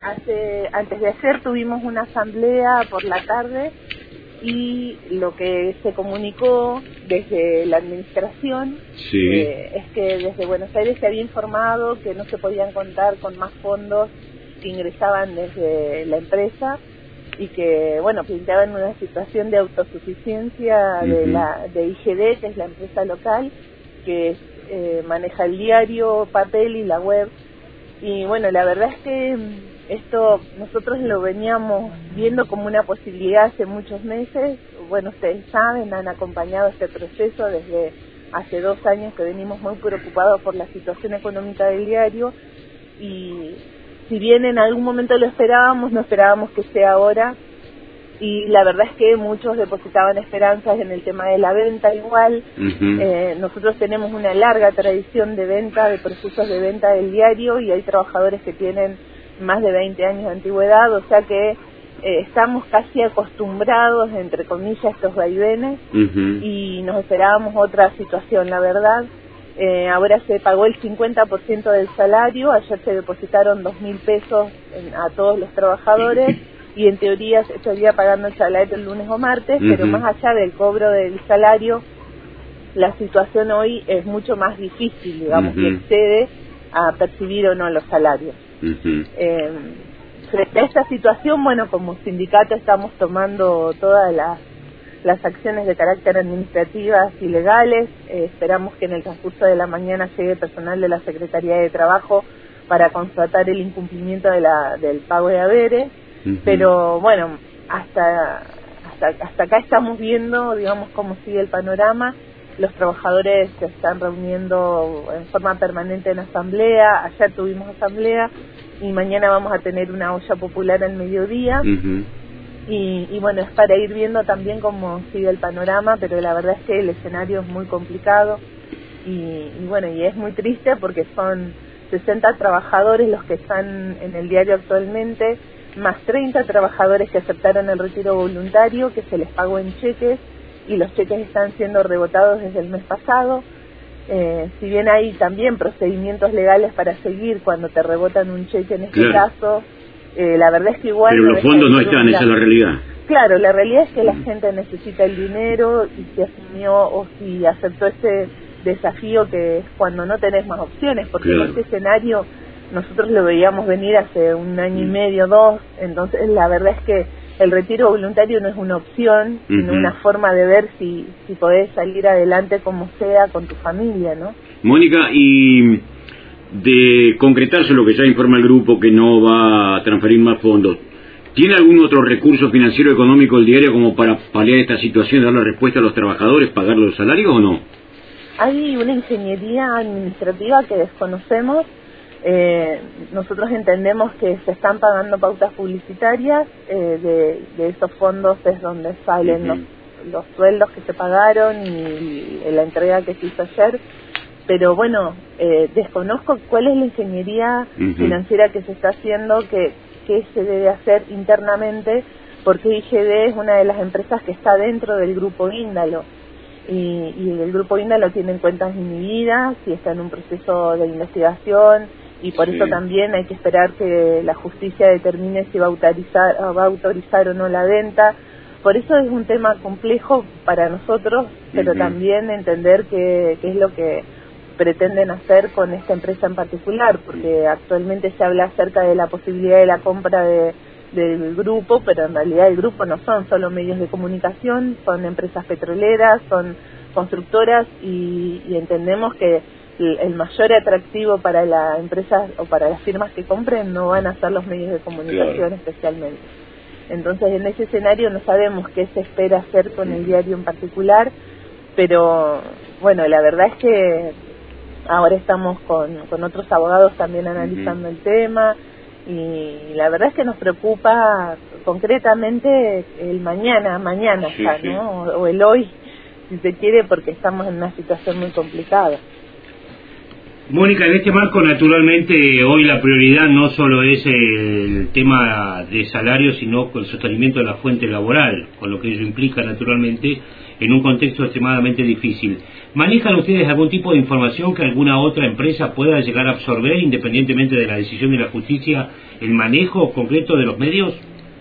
Antes de ayer tuvimos una asamblea por la tarde y lo que se comunicó desde la administración es que desde Buenos Aires se había informado que no se podían contar con más fondos que ingresaban desde la empresa y que, bueno, planteaban una situación de autosuficiencia de IGD, que es la empresa local, que maneja el diario, papel y la web. Y bueno, la verdad es que esto nosotros lo veníamos viendo como una posibilidad hace muchos meses. Bueno, ustedes saben, han acompañado este proceso desde hace 2 años que venimos muy preocupados por la situación económica del diario, y si bien en algún momento lo esperábamos, no esperábamos que sea ahora, y la verdad es que muchos depositaban esperanzas en el tema de la venta igual. Nosotros tenemos una larga tradición de venta, de procesos de venta del diario, y hay trabajadores que tienen más de 20 años de antigüedad, o sea que estamos casi acostumbrados, entre comillas, a estos vaivenes, y nos esperábamos otra situación, la verdad. Ahora se pagó el 50% del salario, ayer se depositaron 2.000 pesos a todos los trabajadores, y en teoría se estaría pagando el salario el lunes o martes, pero más allá del cobro del salario, la situación hoy es mucho más difícil, digamos, que excede a percibir o no los salarios. Frente a esta situación, bueno, como sindicato estamos tomando todas las acciones de carácter administrativas y legales. Esperamos que en el transcurso de la mañana llegue personal de la Secretaría de Trabajo para constatar el incumplimiento del pago de haberes. Pero bueno, hasta acá estamos viendo, digamos, cómo sigue el panorama. Los trabajadores se están reuniendo en forma permanente en asamblea. Ayer tuvimos asamblea y mañana vamos a tener una olla popular al mediodía. Y bueno, es para ir viendo también cómo sigue el panorama, pero la verdad es que el escenario es muy complicado y bueno, y es muy triste porque son 60 trabajadores los que están en el diario actualmente, más 30 trabajadores que aceptaron el retiro voluntario, que se les pagó en cheques, y los cheques están siendo rebotados desde el mes pasado. Si bien hay también procedimientos legales para seguir cuando te rebotan un cheque en este caso, la verdad es que igual... Pero los fondos no están, esa es la realidad. Claro, la realidad es que la gente necesita el dinero, y si asumió o si aceptó ese desafío, que es cuando no tenés más opciones, porque en este escenario nosotros lo veíamos venir hace 1 año y medio, 2, entonces la verdad es que el retiro voluntario no es una opción, sino una forma de ver si podés salir adelante como sea con tu familia, ¿no? Mónica, y de concretarse lo que ya informa el grupo, que no va a transferir más fondos, ¿tiene algún otro recurso financiero económico el diario como para paliar esta situación y darle respuesta a los trabajadores, pagar los salarios o no? Hay una ingeniería administrativa que desconocemos. Nosotros entendemos que se están pagando pautas publicitarias, de esos fondos es donde salen los sueldos que se pagaron y la entrega que se hizo ayer, pero bueno, desconozco cuál es la ingeniería financiera que se está haciendo, qué se debe hacer internamente, porque IGD es una de las empresas que está dentro del grupo Índalo, y el grupo Índalo tiene cuentas inhibidas y está en un proceso de investigación, y por eso también hay que esperar que la justicia determine si va a autorizar o no la venta. Por eso es un tema complejo para nosotros, pero también entender qué es lo que pretenden hacer con esta empresa en particular, porque actualmente se habla acerca de la posibilidad de la compra del grupo, pero en realidad el grupo no son solo medios de comunicación, son empresas petroleras, son constructoras, y entendemos que el mayor atractivo para la empresa o para las firmas que compren no van a ser los medios de comunicación especialmente. Entonces, en ese escenario no sabemos qué se espera hacer con el diario en particular, pero bueno, la verdad es que ahora estamos con otros abogados también analizando el tema, y la verdad es que nos preocupa concretamente el mañana ya, ¿no? O el hoy, si se quiere, porque estamos en una situación muy complicada. Mónica, en este marco, naturalmente, hoy la prioridad no solo es el tema de salario, sino el sostenimiento de la fuente laboral, con lo que ello implica, naturalmente, en un contexto extremadamente difícil. ¿Manejan ustedes algún tipo de información que alguna otra empresa pueda llegar a absorber, independientemente de la decisión de la justicia, el manejo concreto de los medios?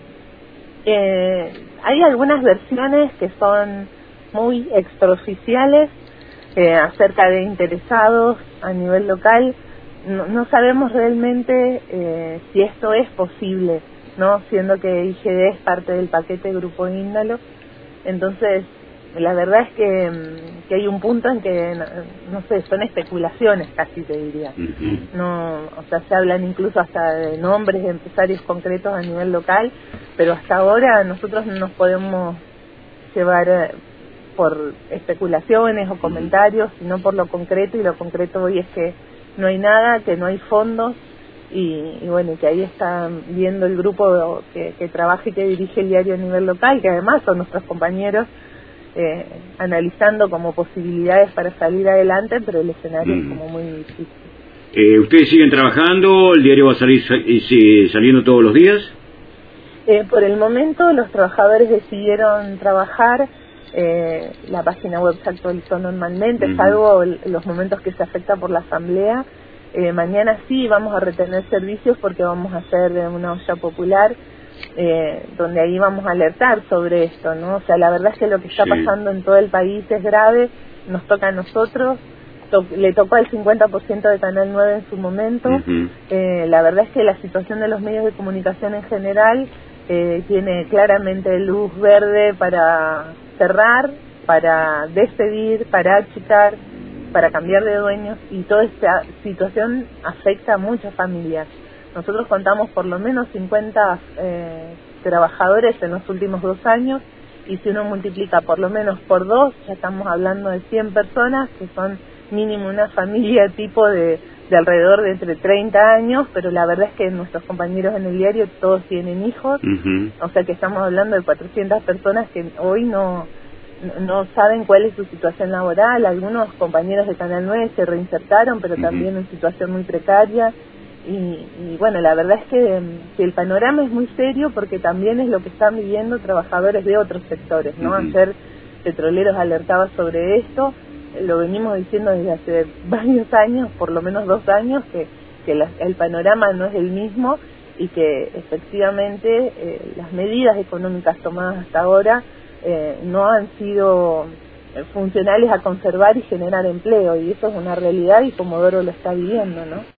Hay algunas versiones que son muy extraoficiales acerca de interesados a nivel local. No sabemos realmente si esto es posible, ¿no? Siendo que IGD es parte del paquete Grupo Índalo. Entonces, la verdad es que hay un punto en que, no sé, son especulaciones casi, te diría. No, o sea, se hablan incluso hasta de nombres de empresarios concretos a nivel local, pero hasta ahora nosotros no nos podemos llevar por especulaciones o comentarios, sino por lo concreto, y lo concreto hoy es que no hay nada, que no hay fondos, y bueno, que ahí está viendo el grupo que trabaja y que dirige el diario a nivel local, que además son nuestros compañeros, analizando como posibilidades para salir adelante, pero el escenario es como muy difícil. ¿Ustedes siguen trabajando? ¿El diario va a salir saliendo todos los días? Por el momento los trabajadores decidieron trabajar. La página web se actualizó normalmente, salvo los momentos que se afecta por la asamblea. Mañana sí vamos a retener servicios porque vamos a hacer una olla popular, donde ahí vamos a alertar sobre esto, ¿no? O sea, la verdad es que lo que está pasando en todo el país es grave, nos toca a nosotros, le tocó al 50% de Canal 9 en su momento. La verdad es que la situación de los medios de comunicación en general tiene claramente luz verde para cerrar, para despedir, para achicar, para cambiar de dueños, y toda esta situación afecta a muchas familias. Nosotros contamos por lo menos 50 trabajadores en los últimos 2 años, y si uno multiplica por lo menos por 2, ya estamos hablando de 100 personas, que son mínimo una familia tipo de alrededor de entre 30 años, pero la verdad es que nuestros compañeros en el diario todos tienen hijos, o sea que estamos hablando de 400 personas que hoy no saben cuál es su situación laboral. Algunos compañeros de Canal 9 se reinsertaron, pero también en situación muy precaria, y bueno, la verdad es que el panorama es muy serio, porque también es lo que están viviendo trabajadores de otros sectores, ¿no? Ayer Petroleros alertaba sobre esto. Lo venimos diciendo desde hace varios años, por lo menos 2 años, que el panorama no es el mismo, y que efectivamente las medidas económicas tomadas hasta ahora no han sido funcionales a conservar y generar empleo, y eso es una realidad, y Comodoro lo está viviendo, ¿no?